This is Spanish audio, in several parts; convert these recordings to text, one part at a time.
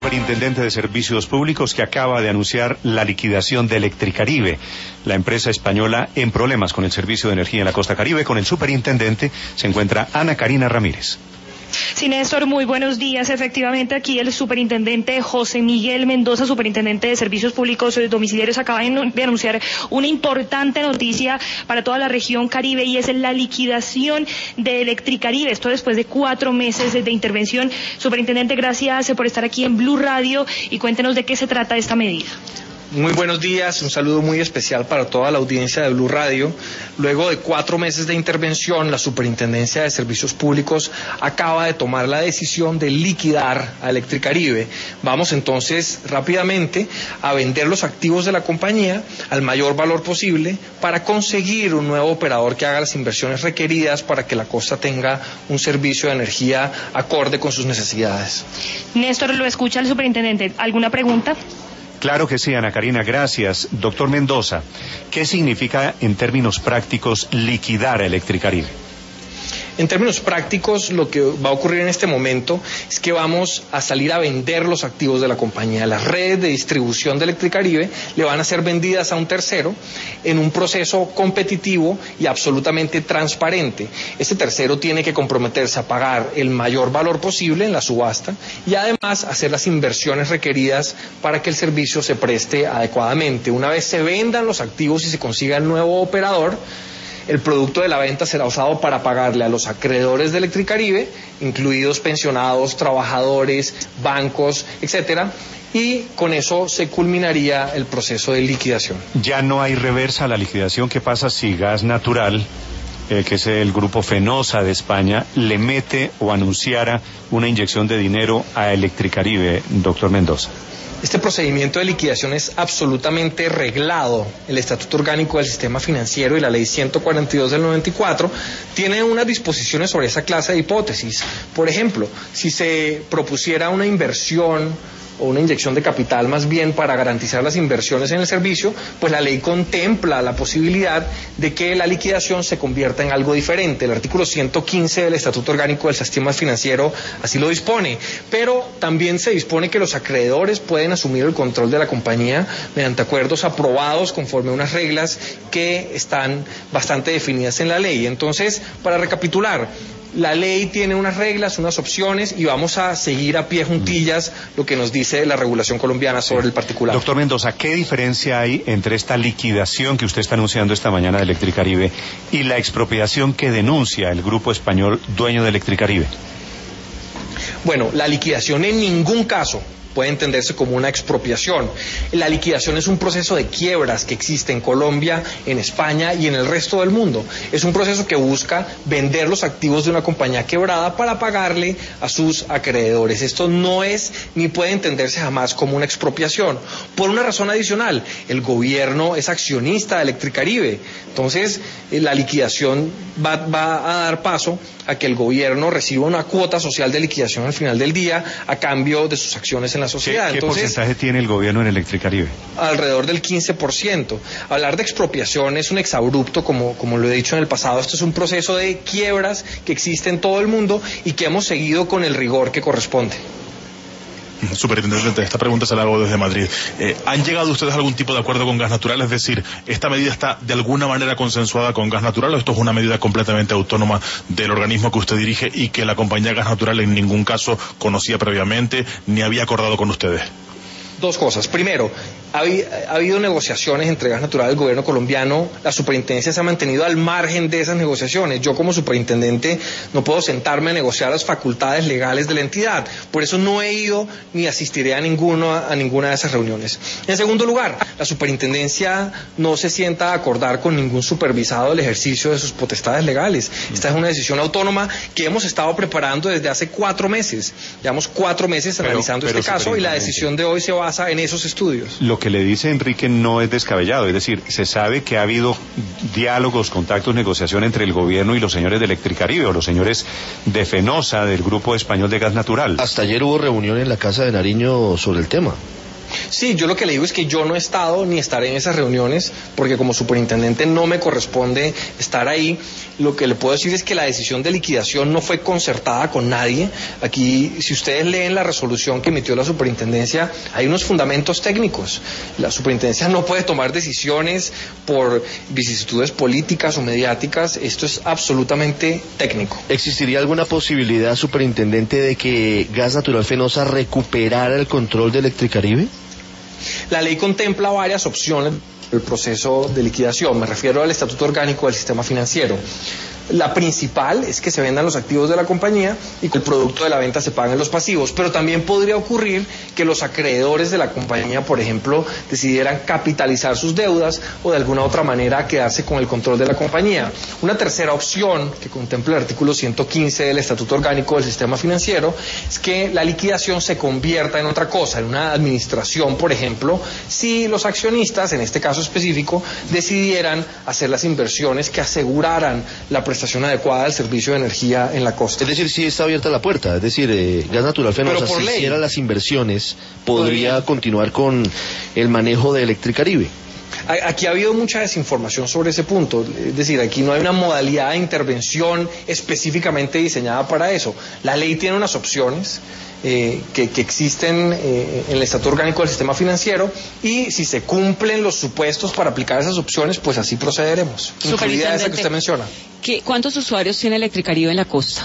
superintendente de Servicios Públicos que acaba de anunciar la liquidación de Electricaribe, la empresa española en problemas con el servicio de energía en la costa Caribe. Con el superintendente se encuentra Ana Karina Ramírez. Sí, Néstor, muy buenos días. Efectivamente, aquí el superintendente José Miguel Mendoza, superintendente de Servicios Públicos Domiciliarios, acaba de anunciar una importante noticia para toda la región Caribe, y es la liquidación de Electricaribe. Esto después de 4 meses de intervención. Superintendente, gracias por estar aquí en Blue Radio y cuéntenos de qué se trata esta medida. Muy buenos días, un saludo muy especial para toda la audiencia de Blue Radio. Luego de 4 meses de intervención, la Superintendencia de Servicios Públicos acaba de tomar la decisión de liquidar a Electricaribe. Vamos entonces rápidamente a vender los activos de la compañía al mayor valor posible para conseguir un nuevo operador que haga las inversiones requeridas para que la costa tenga un servicio de energía acorde con sus necesidades. Néstor, lo escucha el superintendente. ¿Alguna pregunta? Claro que sí, Ana Karina, gracias. Doctor Mendoza, ¿qué significa en términos prácticos liquidar a Electricaribe? En términos prácticos, lo que va a ocurrir en este momento es que vamos a salir a vender los activos de la compañía. Las redes de distribución de Electricaribe le van a ser vendidas a un tercero en un proceso competitivo y absolutamente transparente. Este tercero tiene que comprometerse a pagar el mayor valor posible en la subasta y además hacer las inversiones requeridas para que el servicio se preste adecuadamente. Una vez se vendan los activos y se consiga el nuevo operador, el producto de la venta será usado para pagarle a los acreedores de Electricaribe, incluidos pensionados, trabajadores, bancos, etcétera, y con eso se culminaría el proceso de liquidación. Ya no hay reversa a la liquidación. ¿Qué pasa si Gas Natural, que es el grupo Fenosa de España, le mete o anunciara una inyección de dinero a Electricaribe, doctor Mendoza? Este procedimiento de liquidación es absolutamente reglado. El Estatuto Orgánico del Sistema Financiero y la Ley 142 del 94 tienen unas disposiciones sobre esa clase de hipótesis. Por ejemplo, si se propusiera una inversión o una inyección de capital más bien para garantizar las inversiones en el servicio, pues la ley contempla la posibilidad de que la liquidación se convierta en algo diferente. El artículo 115 del Estatuto Orgánico del Sistema Financiero así lo dispone, pero también se dispone que los acreedores pueden asumir el control de la compañía mediante acuerdos aprobados conforme a unas reglas que están bastante definidas en la ley. Entonces, para recapitular, la ley tiene unas reglas, unas opciones, y vamos a seguir a pie juntillas lo que nos dice la regulación colombiana sobre el particular. Doctor Mendoza, ¿qué diferencia hay entre esta liquidación que usted está anunciando esta mañana de Electricaribe y la expropiación que denuncia el grupo español dueño de Electricaribe? Bueno, la liquidación en ningún caso puede entenderse como una expropiación. La liquidación es un proceso de quiebras que existe en Colombia, en España y en el resto del mundo. Es un proceso que busca vender los activos de una compañía quebrada para pagarle a sus acreedores. Esto no es ni puede entenderse jamás como una expropiación. Por una razón adicional, el gobierno es accionista de Electricaribe. Entonces, la liquidación va a dar paso a que el gobierno reciba una cuota social de liquidación al final del día a cambio de sus acciones en la sociedad. ¿Qué porcentaje tiene el gobierno en Electricaribe? Alrededor del 15%. Hablar de expropiación es un exabrupto, como lo he dicho en el pasado. Esto es un proceso de quiebras que existe en todo el mundo y que hemos seguido con el rigor que corresponde. Superintendente, esta pregunta se la hago desde Madrid. ¿Han llegado ustedes a algún tipo de acuerdo con Gas Natural? Es decir, ¿esta medida está de alguna manera consensuada con Gas Natural o esto es una medida completamente autónoma del organismo que usted dirige y que la compañía Gas Natural en ningún caso conocía previamente ni había acordado con ustedes? Dos cosas. Primero, ha habido negociaciones entre Gas Natural y el gobierno colombiano. La superintendencia se ha mantenido al margen de esas negociaciones. Yo como superintendente no puedo sentarme a negociar las facultades legales de la entidad. Por eso no he ido ni asistiré a ninguna de esas reuniones. En segundo lugar, la superintendencia no se sienta a acordar con ningún supervisado el ejercicio de sus potestades legales. Esta es una decisión autónoma que hemos estado preparando desde hace 4 meses. Llevamos 4 meses analizando este caso y la decisión de hoy se basa en esos estudios. Lo que le dice Enrique no es descabellado, es decir, se sabe que ha habido diálogos, contactos, negociación entre el gobierno y los señores de Electricaribe o los señores de Fenosa, del Grupo Español de Gas Natural. Hasta ayer hubo reunión en la Casa de Nariño sobre el tema. Sí, yo lo que le digo es que yo no he estado ni estaré en esas reuniones, porque como superintendente no me corresponde estar ahí. Lo que le puedo decir es que la decisión de liquidación no fue concertada con nadie. Aquí, si ustedes leen la resolución que emitió la superintendencia, hay unos fundamentos técnicos. La superintendencia no puede tomar decisiones por vicisitudes políticas o mediáticas. Esto es absolutamente técnico. ¿Existiría alguna posibilidad, superintendente, de que Gas Natural Fenosa recuperara el control de Electricaribe? La ley contempla varias opciones del proceso de liquidación. Me refiero al Estatuto Orgánico del Sistema Financiero. La principal es que se vendan los activos de la compañía y que el producto de la venta se paguen los pasivos, pero también podría ocurrir que los acreedores de la compañía, por ejemplo, decidieran capitalizar sus deudas o de alguna otra manera quedarse con el control de la compañía. Una tercera opción que contempla el artículo 115 del Estatuto Orgánico del Sistema Financiero es que la liquidación se convierta en otra cosa, en una administración, por ejemplo, si los accionistas, en este caso específico, decidieran hacer las inversiones que aseguraran la prestación adecuada del servicio de energía en la costa. Es decir, sí está abierta la puerta, es decir, Gas Natural Fenosa, si hiciera las inversiones, podría continuar con el manejo de Electricaribe. Aquí ha habido mucha desinformación sobre ese punto, es decir, aquí no hay una modalidad de intervención específicamente diseñada para eso. La ley tiene unas opciones que existen en el Estatuto Orgánico del Sistema Financiero, y si se cumplen los supuestos para aplicar esas opciones, pues así procederemos, incluida esa que usted menciona. ¿Cuántos usuarios tiene Electricaribe en la costa?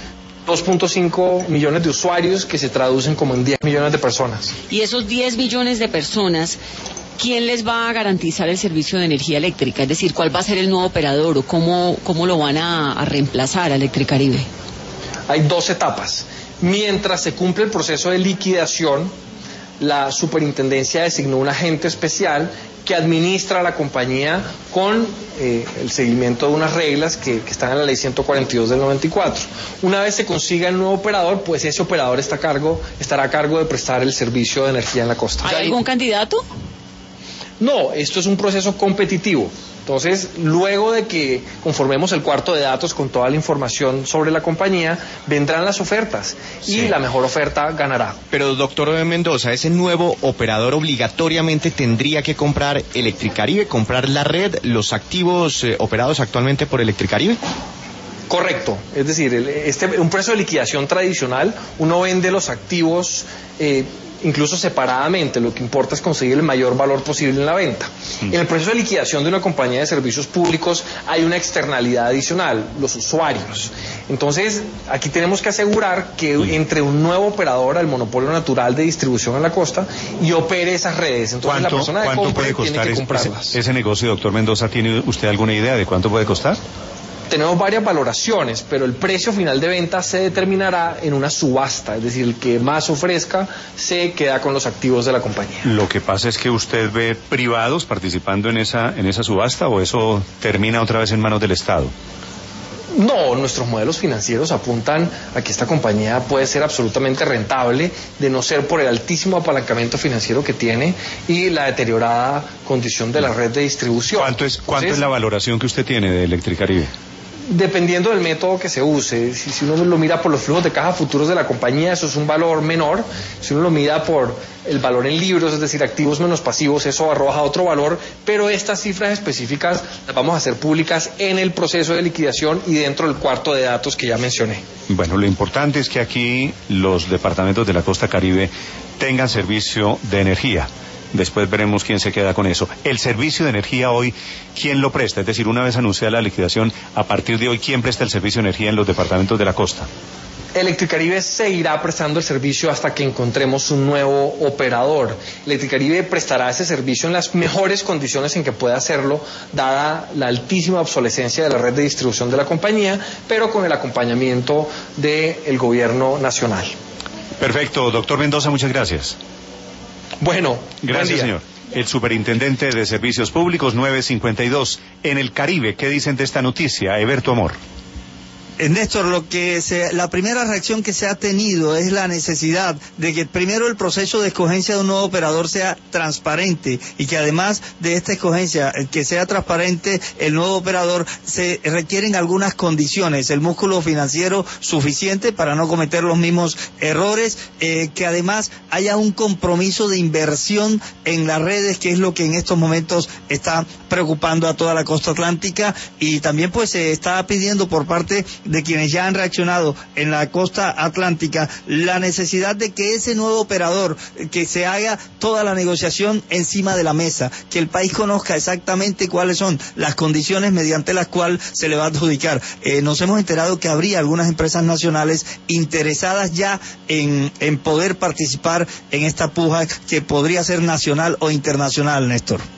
2.5 millones de usuarios, que se traducen como en 10 millones de personas. Y esos 10 millones de personas, ¿quién les va a garantizar el servicio de energía eléctrica? Es decir, ¿cuál va a ser el nuevo operador o cómo lo van a reemplazar a Electricaribe? Hay dos etapas. Mientras se cumple el proceso de liquidación, la superintendencia designó un agente especial que administra la compañía con el seguimiento de unas reglas que están en la ley 142 del 94. Una vez se consiga el nuevo operador, pues ese operador estará a cargo de prestar el servicio de energía en la costa. ¿Hay algún candidato? No, esto es un proceso competitivo. Entonces, luego de que conformemos el cuarto de datos con toda la información sobre la compañía, vendrán las ofertas y la mejor oferta ganará. Pero, doctor Mendoza, ese nuevo operador obligatoriamente tendría que comprar Electricaribe, comprar la red, los activos operados actualmente por Electricaribe. Correcto, es decir, un proceso de liquidación tradicional, uno vende los activos incluso separadamente, lo que importa es conseguir el mayor valor posible en la venta. En el proceso de liquidación de una compañía de servicios públicos hay una externalidad adicional, los usuarios. Entonces, aquí tenemos que asegurar que entre un nuevo operador al monopolio natural de distribución en la costa y opere esas redes. Entonces, la persona de compra tiene que comprarlas. Ese negocio, doctor Mendoza, ¿tiene usted alguna idea de cuánto puede costar? Tenemos varias valoraciones, pero el precio final de venta se determinará en una subasta, es decir, el que más ofrezca se queda con los activos de la compañía. Lo que pasa es que usted ve privados participando en esa subasta, ¿o eso termina otra vez en manos del Estado? No, nuestros modelos financieros apuntan a que esta compañía puede ser absolutamente rentable, de no ser por el altísimo apalancamiento financiero que tiene y la deteriorada condición de la red de distribución. ¿Cuánto es la valoración que usted tiene de Electricaribe? Dependiendo del método que se use, si uno lo mira por los flujos de caja futuros de la compañía, eso es un valor menor. Si uno lo mira por el valor en libros, es decir, activos menos pasivos, eso arroja otro valor, pero estas cifras específicas las vamos a hacer públicas en el proceso de liquidación y dentro del cuarto de datos que ya mencioné. Bueno, lo importante es que aquí los departamentos de la costa Caribe tengan servicio de energía. Después veremos quién se queda con eso. El servicio de energía hoy, ¿quién lo presta? Es decir, una vez anunciada la liquidación, a partir de hoy, ¿quién presta el servicio de energía en los departamentos de la costa? Electricaribe seguirá prestando el servicio hasta que encontremos un nuevo operador. Electricaribe prestará ese servicio en las mejores condiciones en que pueda hacerlo, dada la altísima obsolescencia de la red de distribución de la compañía, pero con el acompañamiento del gobierno nacional. Perfecto, doctor Mendoza, muchas gracias. Bueno, gracias, señor. El superintendente de Servicios Públicos, 952. En el Caribe, ¿qué dicen de esta noticia? Eberto Amor. Néstor, la primera reacción que se ha tenido es la necesidad de que primero el proceso de escogencia de un nuevo operador sea transparente y que además de esta escogencia, que sea transparente el nuevo operador, se requieren algunas condiciones, el músculo financiero suficiente para no cometer los mismos errores, que además haya un compromiso de inversión en las redes, que es lo que en estos momentos está preocupando a toda la costa atlántica, y también pues se está pidiendo por parte de quienes ya han reaccionado en la costa atlántica la necesidad de que ese nuevo operador, que se haga toda la negociación encima de la mesa, que el país conozca exactamente cuáles son las condiciones mediante las cuales se le va a adjudicar. Nos hemos enterado que habría algunas empresas nacionales interesadas ya en poder participar en esta puja que podría ser nacional o internacional, Néstor.